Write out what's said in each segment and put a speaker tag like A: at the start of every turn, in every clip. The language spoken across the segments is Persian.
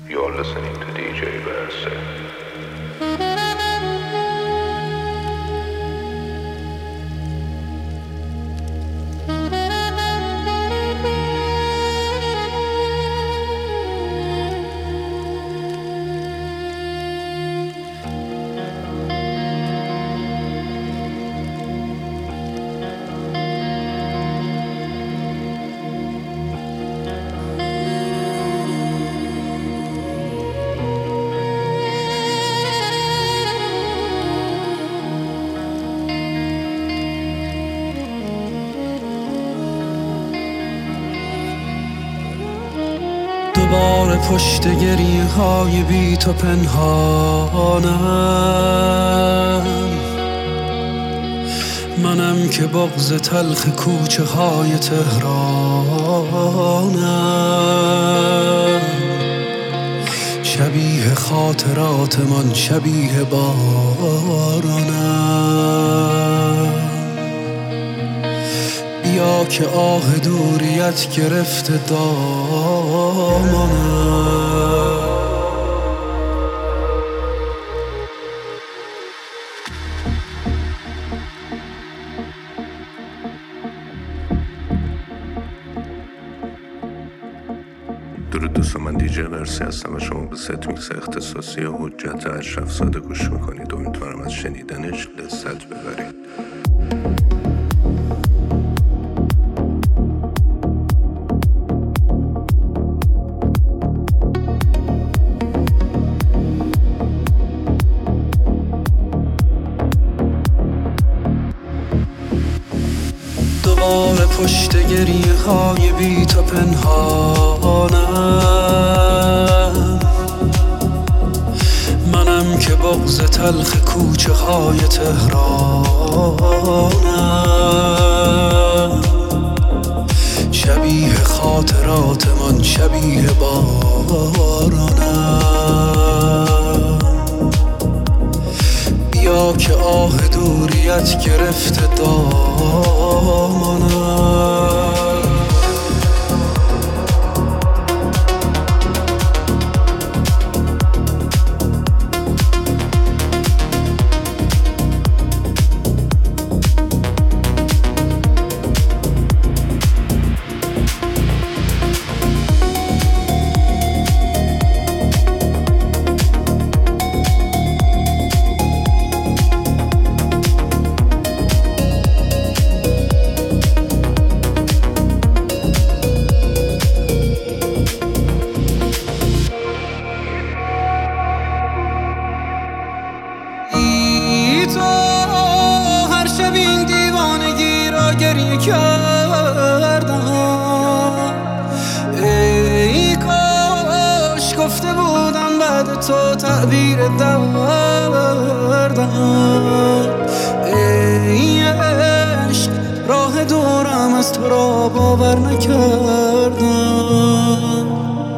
A: You're listening to DJ Verse.
B: دوباره پشت گریه های بی تو پنهانم، منم که بغض تلخ کوچه های تهرانم، شبیه خاطرات من، شبیه بارانم. بیا که آه دوریت گرفته دامانم.
A: درود دوستان، من دیجی ورسی هستم و شما به ست میکس اختصاصی حجت اشرف زاده گوش میکنید. امیدوارم از شنیدنش لذت ببرید.
B: دوباره پشت گریه های بی تو پنهانم، منم که بغض تلخ کوچه های تهرانم، شبیه خاطرات من، شبیه بارانم. بیا که آه دوریت گرفته دامانم. گریه کردم، ای کاش گفته بودم بعد تو تعبیر دردم. ای عشق راه دورم از تو را باور نکردم.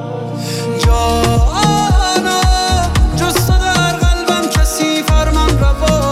B: جانا جز تو در قلبم کسی فرمان روا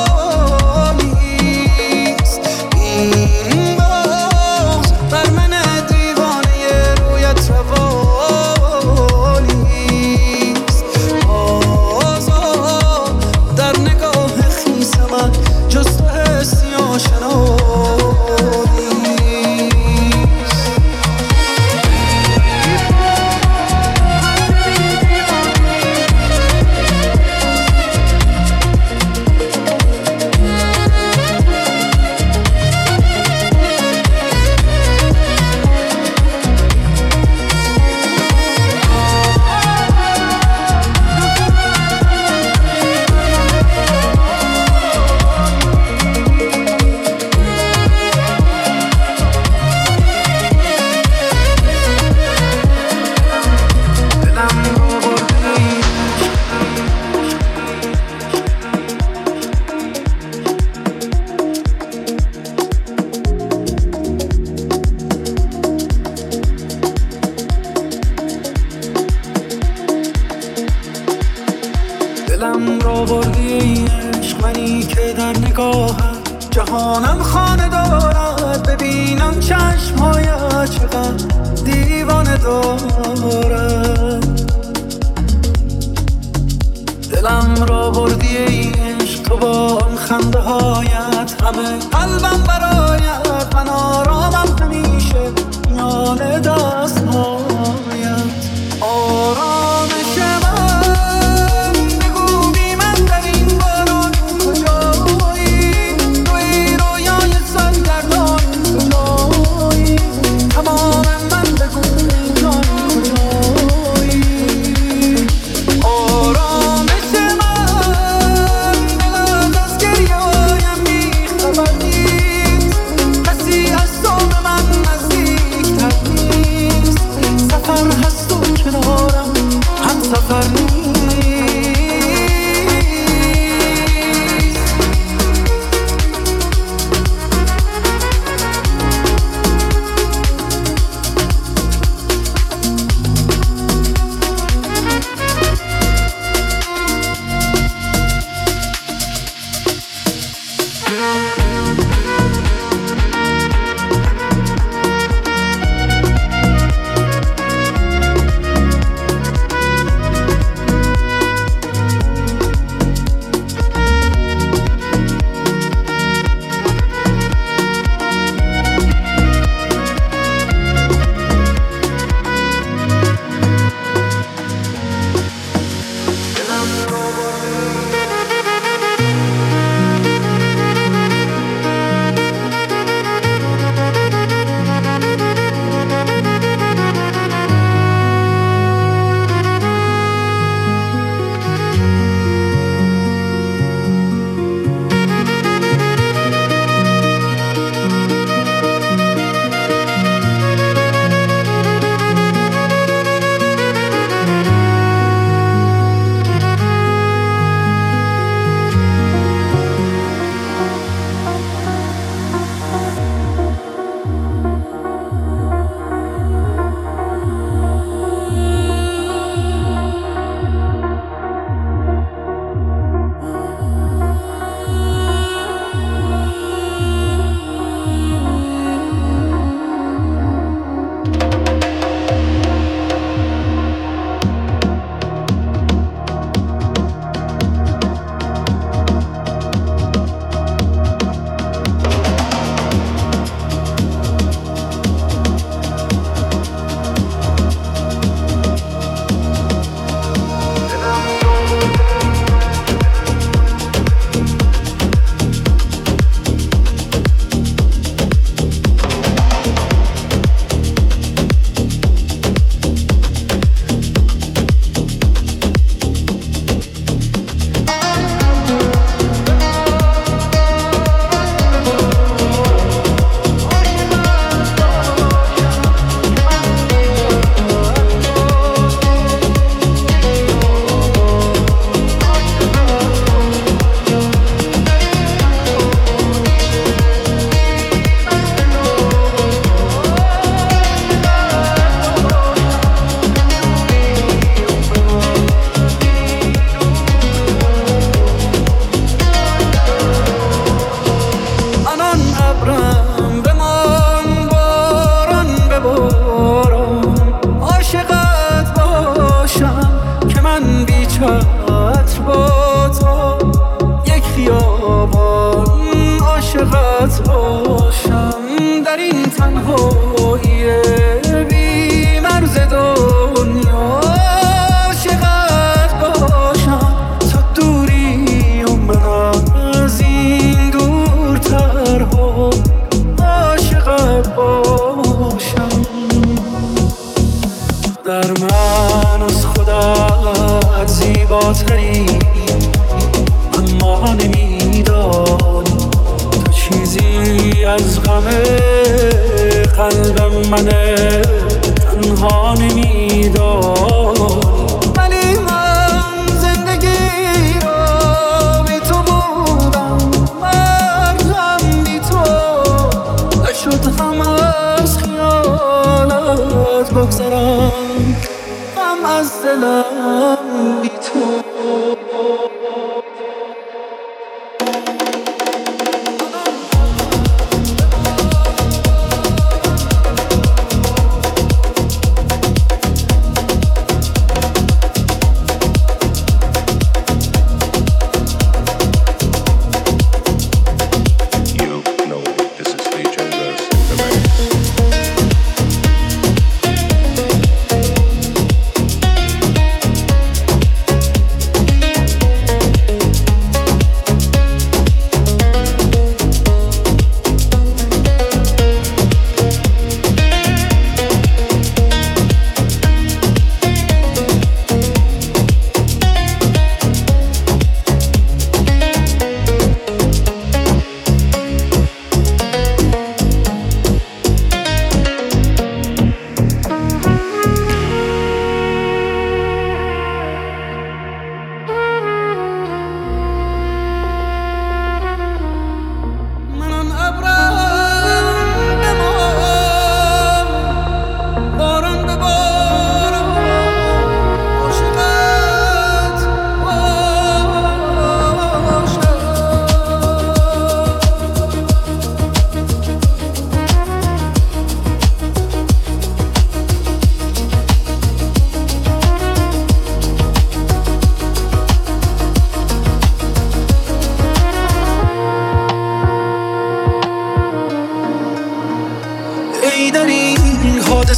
B: دلم را بردی عشق، منی که در نگاهم جهانم خانه دارد. ببینم چشم‌هایت چقدر دیوانه دارد. آرامه قلبم برایت، من آرامم همیشه میان دستهایت. آرامش من بگو بی من در این باران کجایی، توی رویای سرگردان کجایی، تمام من بگو جان کجایی. آرامش من دلت از گریه هایم بیخبر نیست، کسی از تو به من نزدیکتر نیست. سفر هست و کنارم هم سفر نیست.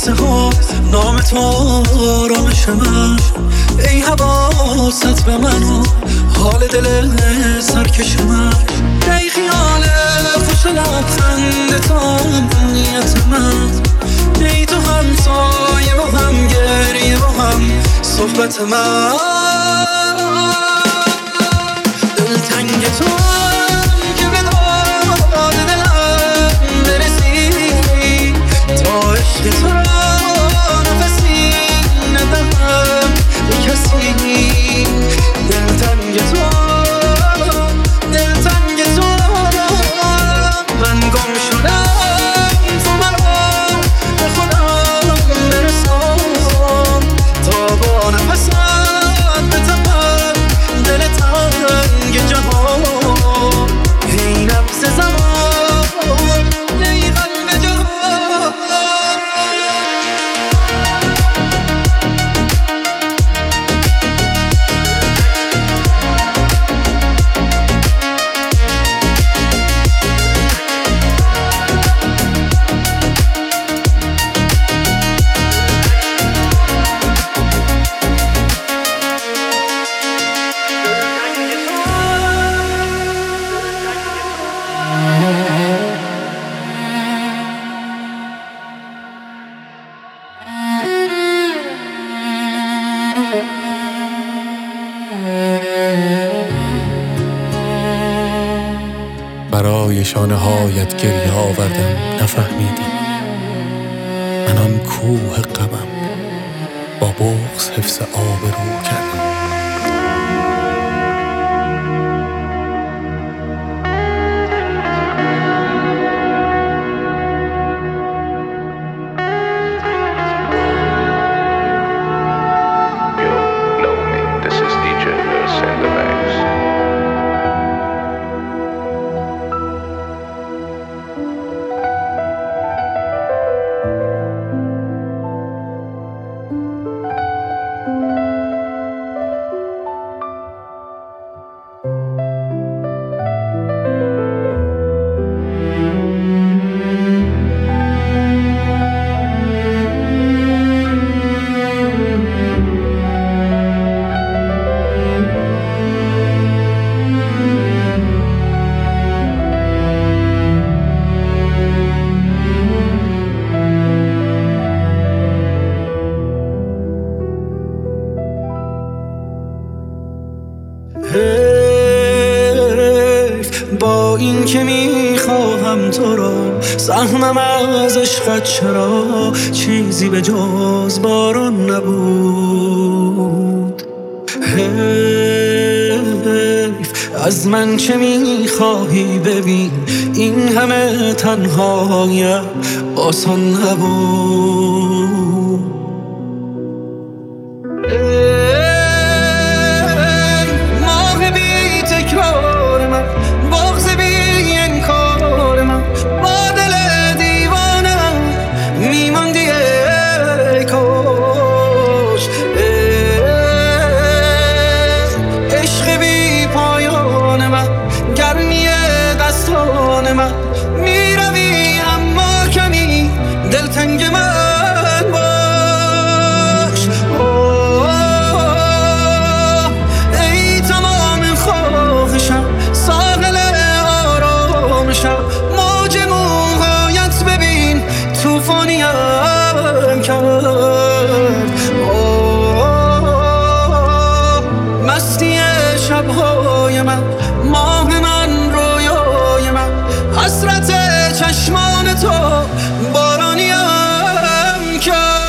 B: لحظه ها نام تو آرامش من. ای حواست به من و حال دل سرکش من. ای خیال خوش لبخند تو امنیت من. ای تو همسایه و هم گریه و هم صحبت من. دلتنگ تو که به داد دلم برسی تا عشق تو را نفسی ندهم به کسی. دلتنگ تو من گم شدم تو مرا به خودم برسان تا با نفسم بتپم دل تنگ جهان. ای نفس زمان ای قلب جهان.
C: برای شانه هایت گریه آوردم نفهمیدی من آن کوه غمم با بغض حفظ آبرو کردم.
B: با این که میخواهم تو را سهمم از عشقت چرا چیزی به جز باران نبود. حیف از من چه میخواهی ببین این همه تنهایت آسان نبود. میروی اما کمی دلتنگ من باش. ای تمام خواهشم ساحل آرامشم موج موهایت ببین توفانیم کرد. مستی شبهای من ماه من رویای من حسرت چشمان تو بارانیم کرد.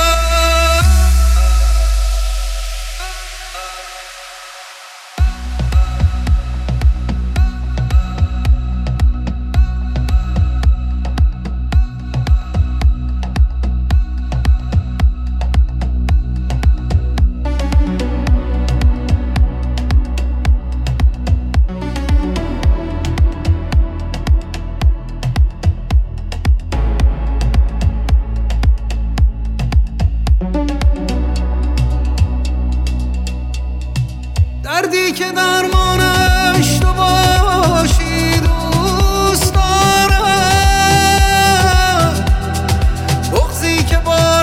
B: دردی که درمانش تو باشی دوست دارم. بغضی که با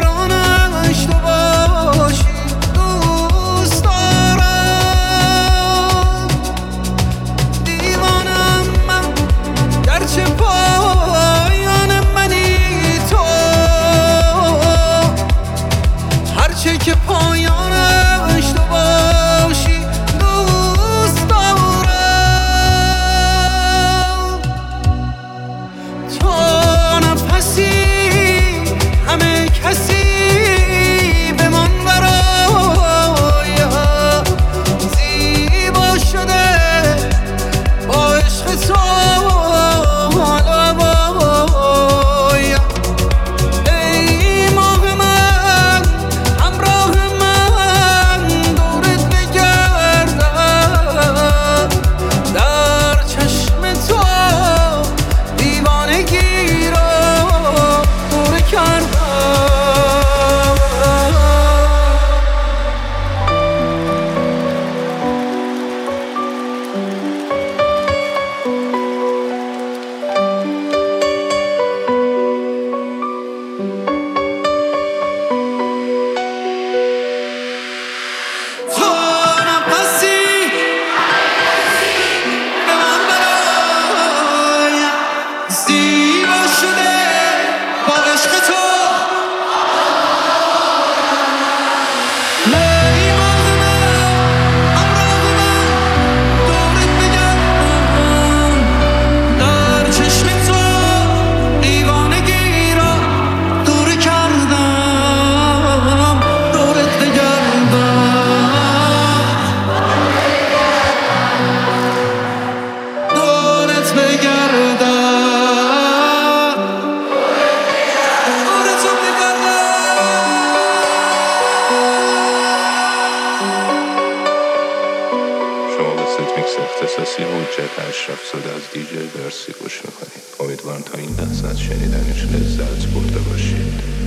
A: ست میکس اختصاصی حجت اشرف زاده از دیجی برسی گوش میکنید. امیدوارم تا این لحظه از شنیدنش لذت برده باشید.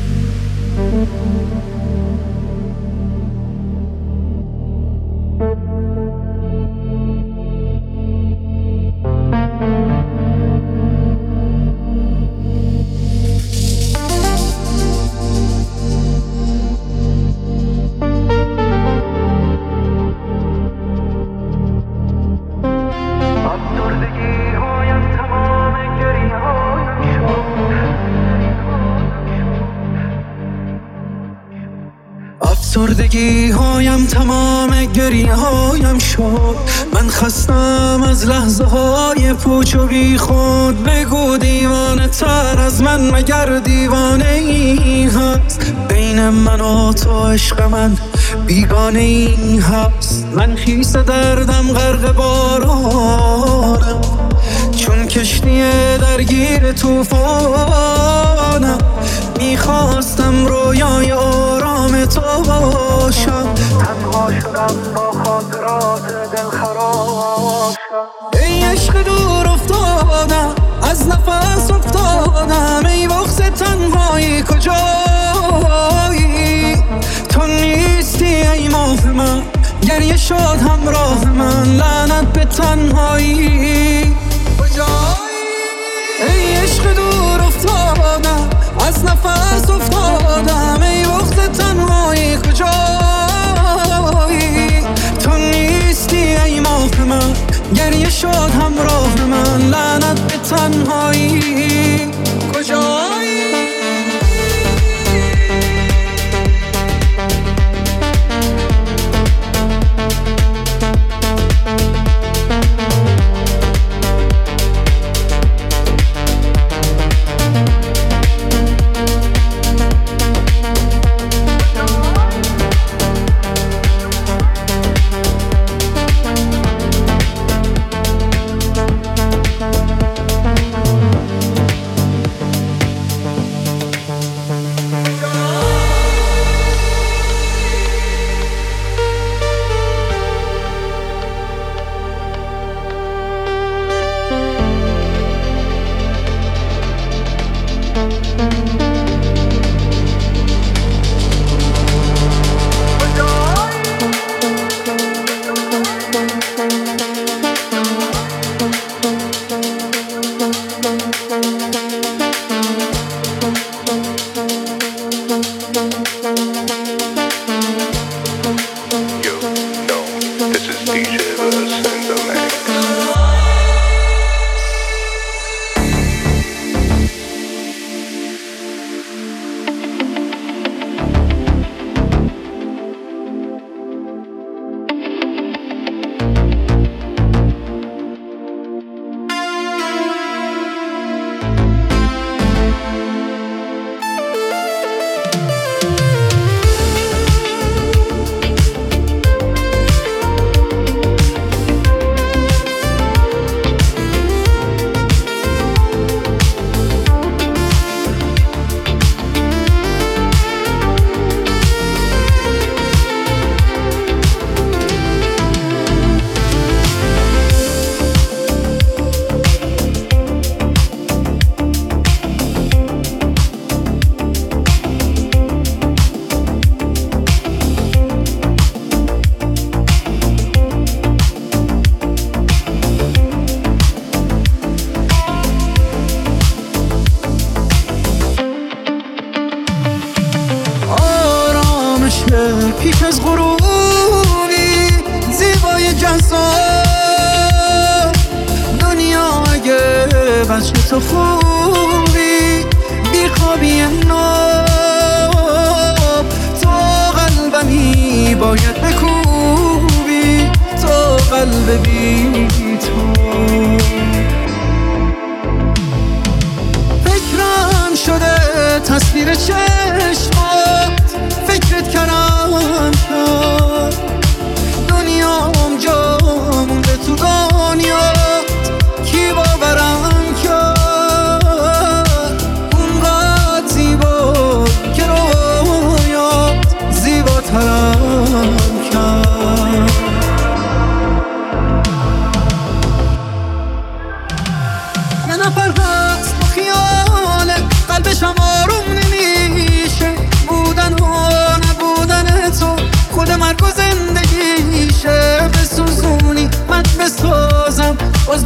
B: افسردگی هایم تمام گریه هایم شد. من خستم از لحظه های پوچ و بی خود. بگو دیوانه تر از من مگر دیوانه ای هست؟ بین من و تو عشق من بیگانه ای هست. من خیس دردم غرق بارانم، چون کشتی درگیر طوفانم. میخواستم رویای آرام تو باشم، تنها شدم با خاطرات دل خراب شم. ای عشق دور افتادم، از نفس افتادم. ای بغض تنهایی کجایی؟ تو نیستی ای ماه من، گریه شد همراه من. لعنت به تنهایی کجایی؟ ای عشق دور افتادم، از نفس افتادم. ای بغض تنهایی کجایی؟ تو نیستی ای ماه من، گریه شد همراه من. لعنت به تنهایی کجایی؟ پیش از غروبی زیبای جذاب دنیا، اگه بچه تو خوبی بیخوابی ناب. تو قلبمی باید بکوبی، تو قلب بی تو. فکرم شده تصویر چشمات، فکرت کردم شد. دنیام جا مونده تو دنیات، کی باورم کرد؟ اونقدر زیبا که رویات زیباتر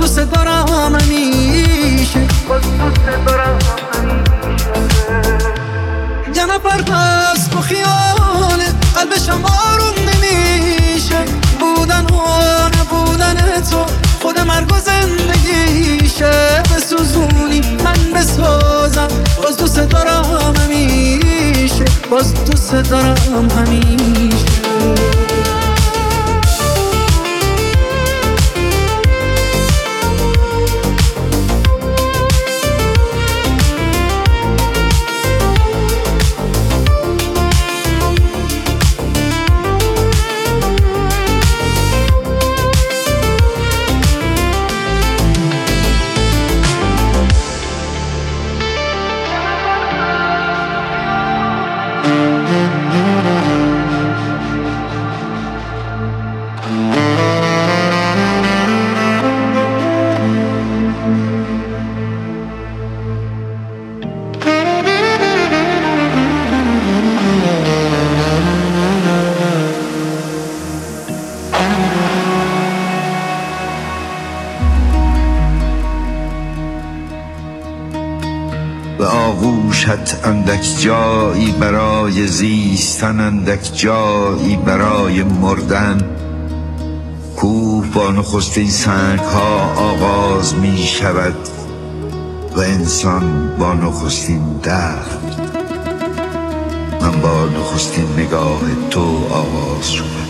B: دوست دارم همیشه، باز دوست دارم همیشه. یه نفر هست با خیاله قلبشم آروم نمیشه، بودن و نبودن تو خود مرگ و زندگیشه. بسوزونی من بسازم، باز دوست دارم همیشه، باز دوست دارم همیشه.
D: به آغوشت اندک جایی برای زیستن، اندک جایی برای مردن. کوه با نخستین سنگ ها آغاز می شود و انسان با نخستین درد. من با نخستین نگاه تو آغاز شدم.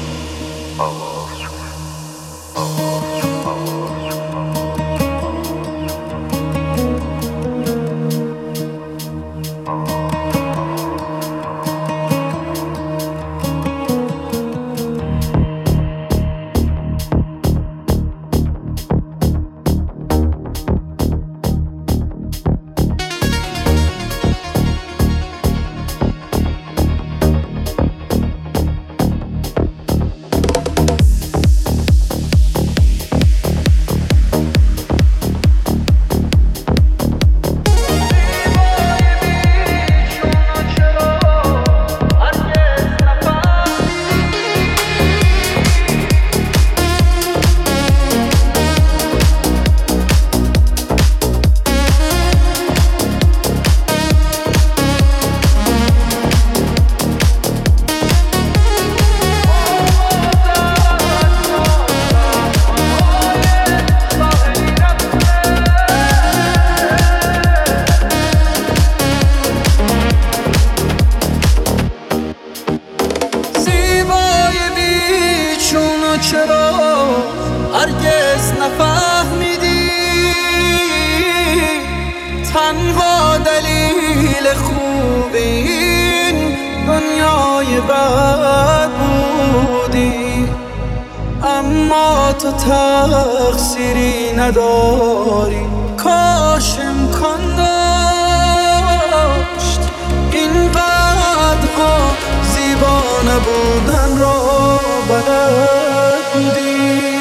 B: چرا هرگز نفهمیدی تنها دلیل خوب این دنیای بد بودی؟ اما تو تقصیری نداری، کاش امکان داشت اینقدرها زیبا نبودن را بلد بودی.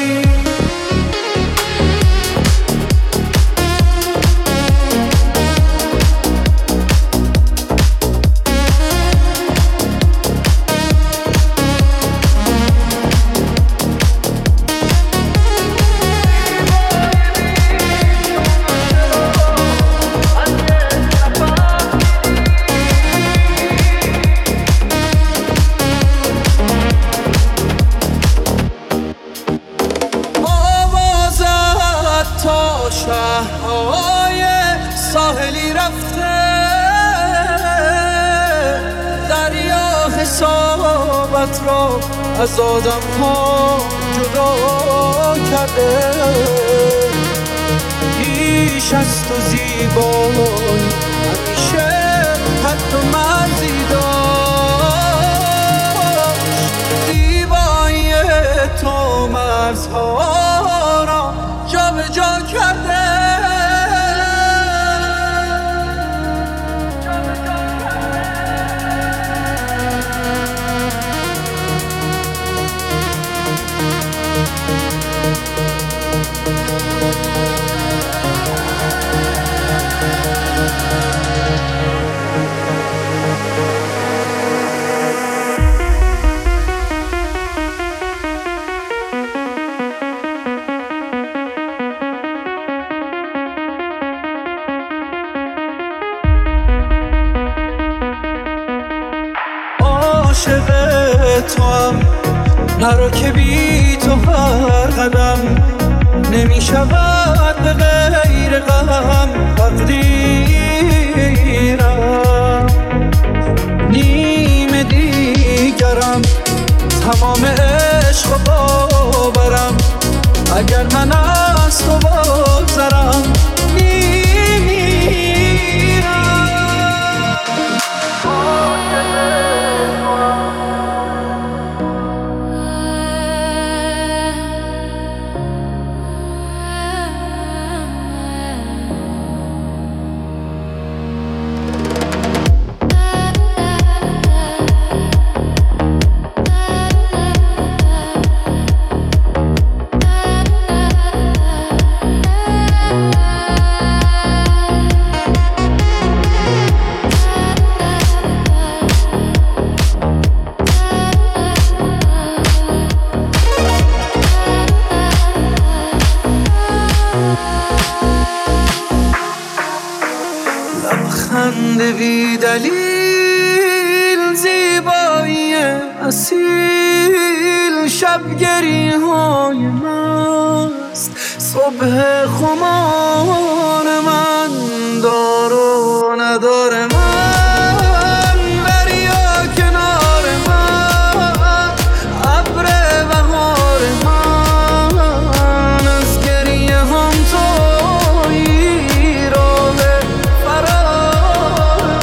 B: شهرهای ساحلی رفته، دریا حسابت را از آدم ها جدا کرده. پیش از تو زیبایی همیشه حد و مرزی داشت، زیبایی تو مرزها را جا به جا کرده. نرو که بی تو هر قدم نمی شود به غیر غم تقدیرم. نیم دیگرم تمام عشق و باورم، اگر من از تو بگذرم بی دلیل زیبایی اصیل، شبگری های مست، صبح خمان من، دار و ندار من، دریا کنار من، ابر بهار من، از گریه هم تویی راه فرار.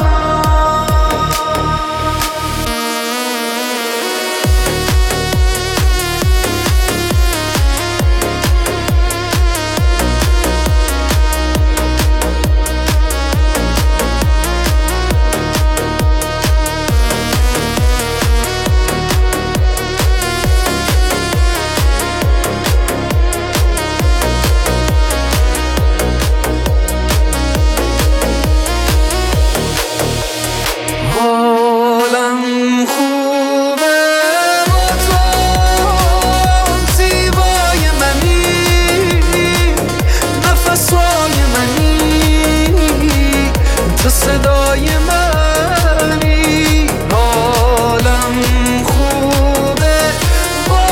B: صدای منی، حالم خوبه با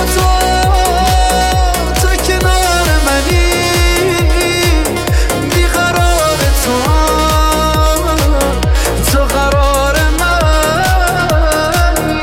B: تو کنار منی، بیقرار تو قرار منی.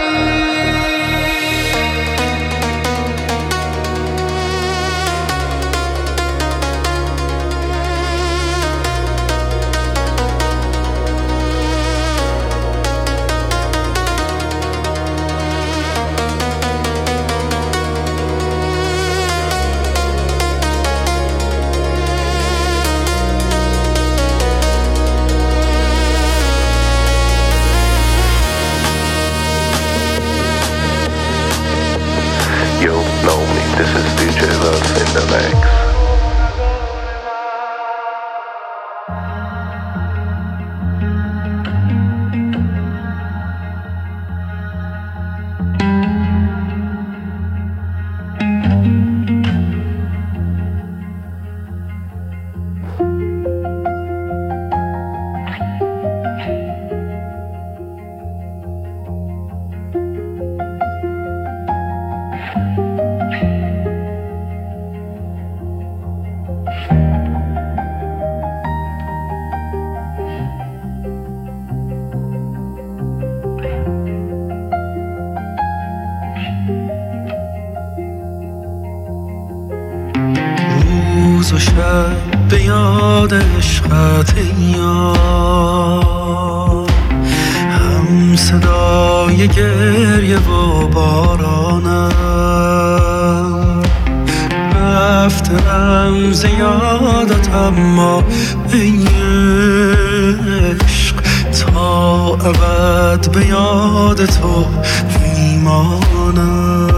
A: You know me, this is DJ Verse in the mix.
B: روز و شب به یاد عشقت یار، هم صدای گریه و بارانم، رفت رمز یادت اما ای عشق تا ابد به یاد تو میمانم.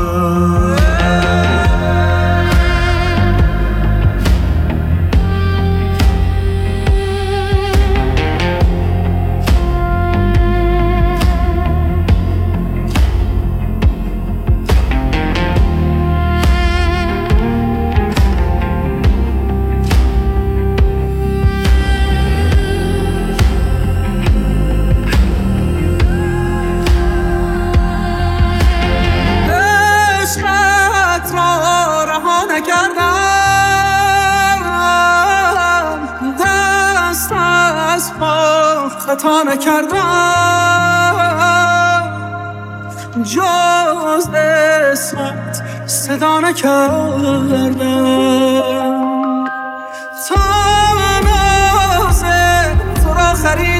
B: خطا نکردم، جز اسمت صدا نکردم. تا ناز تو را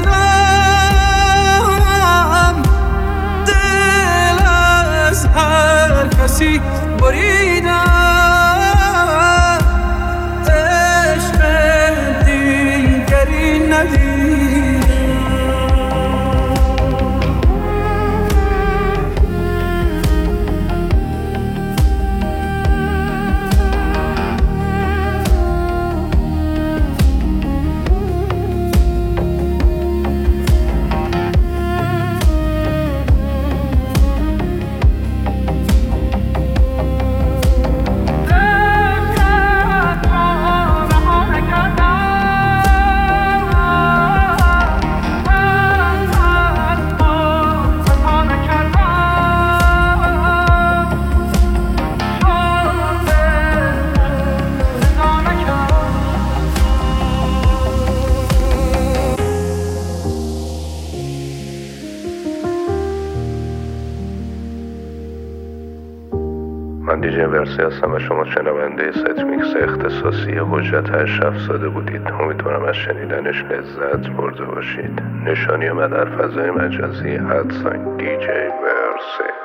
B: خریدم، دل از هر کسی بریدم، عشق دیگری ندیدم.
A: من دیجی ورسی هستم و شما شنونده ست میکس اختصاصی حجت 870 بودید. امیدوارم از شنیدنش لذت برده باشید. نشانی من در فضای مجازی @DJ ورسی.